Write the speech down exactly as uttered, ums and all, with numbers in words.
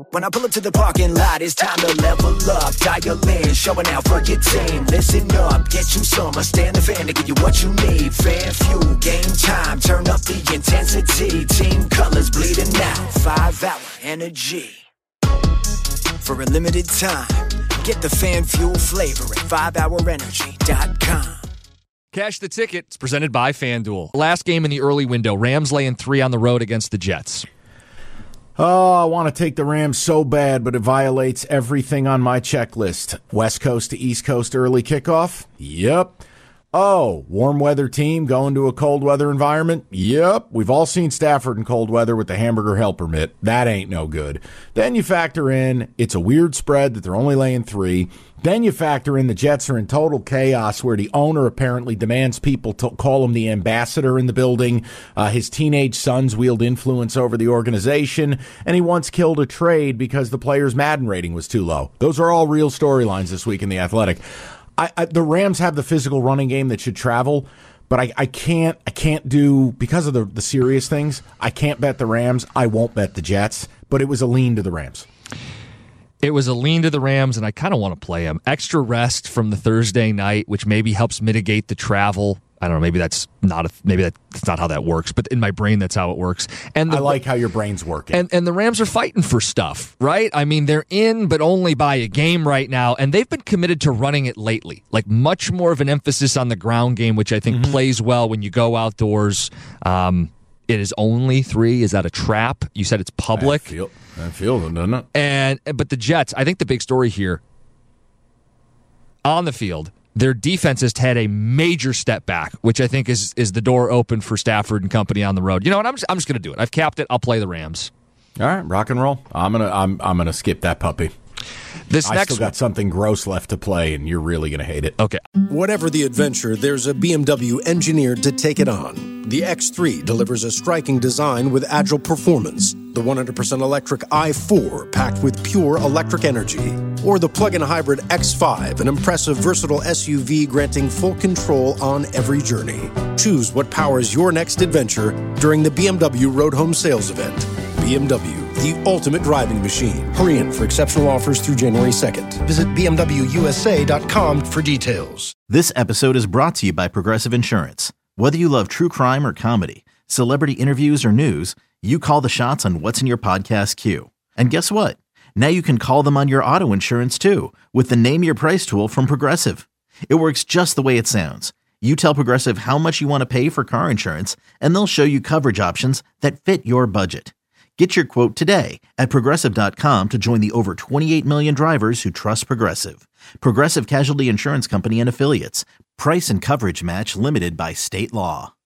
When I pull up to the parking lot, it's time to level up. Dial in, showing out for your team. Listen up, get you some. I stand the fan to give you what you need. Fan fuel, game time, turn up the intensity. Team colors bleeding out, five hour energy. For a limited time, get the fan fuel flavor at five hour energy dot com. Cash the ticket. It's presented by FanDuel. Last game in the early window, Rams laying three on the road against the Jets. Oh, I want to take the Rams so bad, but it violates everything on my checklist. West Coast to East Coast early kickoff? Yep. Oh, warm weather team going to a cold weather environment? Yep. We've all seen Stafford in cold weather with the hamburger helper mitt. That ain't no good. Then you factor in it's a weird spread that they're only laying three. Then you factor in the Jets are in total chaos where the owner apparently demands people to call him the ambassador in the building. Uh, his teenage sons wield influence over the organization, and he once killed a trade because the player's Madden rating was too low. Those are all real storylines this week in The Athletic. I, I, the Rams have the physical running game that should travel, but I, I can't I can't do, because of the, the serious things, I can't bet the Rams. I won't bet the Jets, but it was a lean to the Rams. It was a lean to the Rams, and I kind of want to play them. Extra rest from the Thursday night, which maybe helps mitigate the travel. I don't know. Maybe that's not a, maybe that's not how that works, but in my brain, that's how it works. And the, I like how your brain's working. And and the Rams are fighting for stuff, right? I mean, they're in, but only by a game right now, and they've been committed to running it lately. Like much more of an emphasis on the ground game, which I think mm-hmm. plays well when you go outdoors. Um, it is only three. Is that a trap? You said it's public. I feel, I feel it, doesn't it? And but the Jets, I think the big story here on the field. Their defense has had a major step back, which I think is is the door open for Stafford and company on the road. You know what? I'm just, I'm just going to do it. I've capped it. I'll play the Rams. All right, rock and roll. I'm gonna I'm I'm gonna skip that puppy. This I next still got something gross left to play, and you're really gonna hate it. Okay. Whatever the adventure, there's a B M W engineered to take it on. The X three delivers a striking design with agile performance. The one hundred percent electric i four, packed with pure electric energy. Or the plug-in hybrid X five, an impressive, versatile S U V granting full control on every journey. Choose what powers your next adventure during the B M W Road Home Sales Event. B M W, the ultimate driving machine. Hurry in for exceptional offers through January second. Visit B M W U S A dot com for details. This episode is brought to you by Progressive Insurance. Whether you love true crime or comedy, celebrity interviews or news, you call the shots on what's in your podcast queue. And guess what? Now you can call them on your auto insurance too with the Name Your Price tool from Progressive. It works just the way it sounds. You tell Progressive how much you want to pay for car insurance, and they'll show you coverage options that fit your budget. Get your quote today at Progressive dot com to join the over twenty-eight million drivers who trust Progressive. Progressive Casualty Insurance Company and Affiliates. Price and coverage match limited by state law.